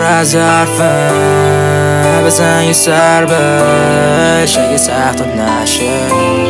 از حرفه بزن یه سر بهش اگه سختت نشه.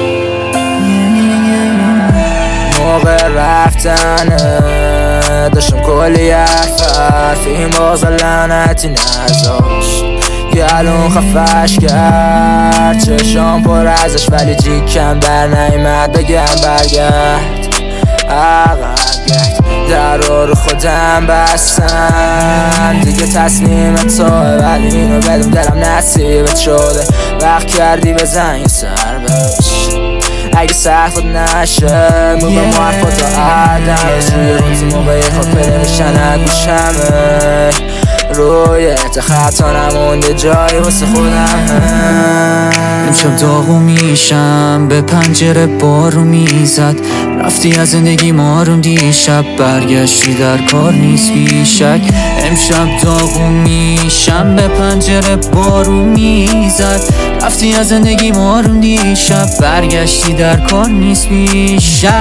موقع رفتنه داشتم کلی حرف این باز لعنتی نذاشت. گلون خفش کرد چشام پر ازش ولی جیکم در نیمد بگم برگرد عقب گرد. در رو خودم بستم دیگه تصمیم توه ولی اینو بدون دلم نصیبت شده. وقت کردی بزن یه سر بهش اگه سختت نشه. موقع معرفاتو عدم روی روزی موقع خواب پیدا میشن گوشمه روی خطا نمونده جایی واسه خودم. امشب داغو میشم به پنجره بارو میزد. رفتی از زندگی ماروم دیشب برگشتی در کار نیست بیشک. امشب داغو میشم به پنجره بارو میزد. رفتی از زندگی ماروم دیشب برگشتی در کار نیست بیشک.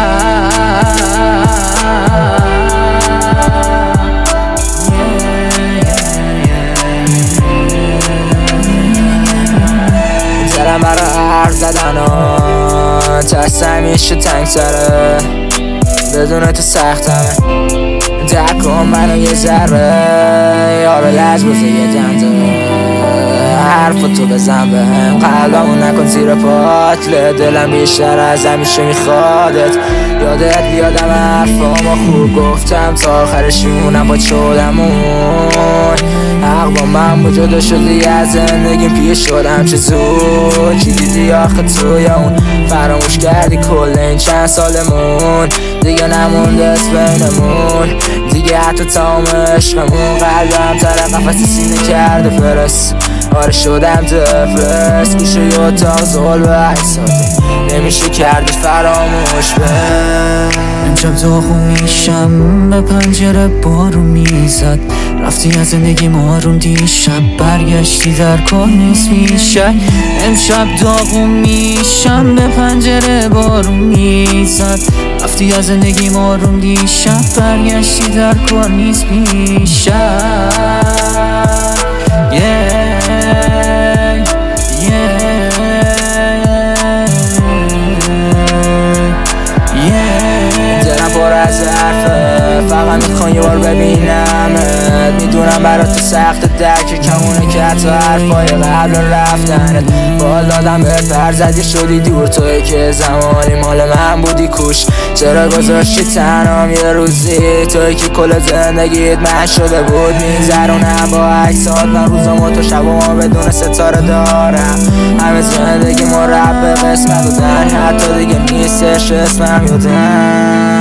دلم برا حرف زدن ترس همیشه تنگ تره بدون تو سختمه. درک کن منو یه ذره یارو لجبازه یه دنده حرفتو بزن بهم قلبمو نکن زیر پات. دلم بیشتر از همیشه میخوادت یادت بیادم حرفامو خوب گفتم تا آخرش میمونم با شدمون. حق با من جدا شدی از زندگیم پیش شدم چه زود چی دیدی آخه توی اون فراموش کردی کل این چند سالمون دیگه نمونده از بینمون دیگه حتی تمام عشقمون. قلبم تر قفص سینه کرده فرست آره شدم دفرست گوشه ی اتاق زول به عکساته نمیشه کردی فراموش به. امشب داغو میشم به پنجره بارو میزد. رفتی از زندگی ماروم دیشب برگشتی در کار نیست بیشک. امشب داغو میشم به پنجره بارو میزد. رفتی از زندگی ماروم دیشب برگشتی در کار نیست بیشک. فقط میخوام یه بار ببینمت میدونم برات تو سخت درک کمونه که حتی حرفای قبل رفتنت بال دادم بهت فرزدی شدی دور توی که زمانی مال من بودی کوش. چرا گذاشتی تنهام یه روزی توی که کل زندگیت من شده بود میگذرونم با عکسات من روزامو تو شبامو بدون ستاره دارم. همه زندگی ما رب به قسمت دادن حتی دیگه نیستش اسمم یادم.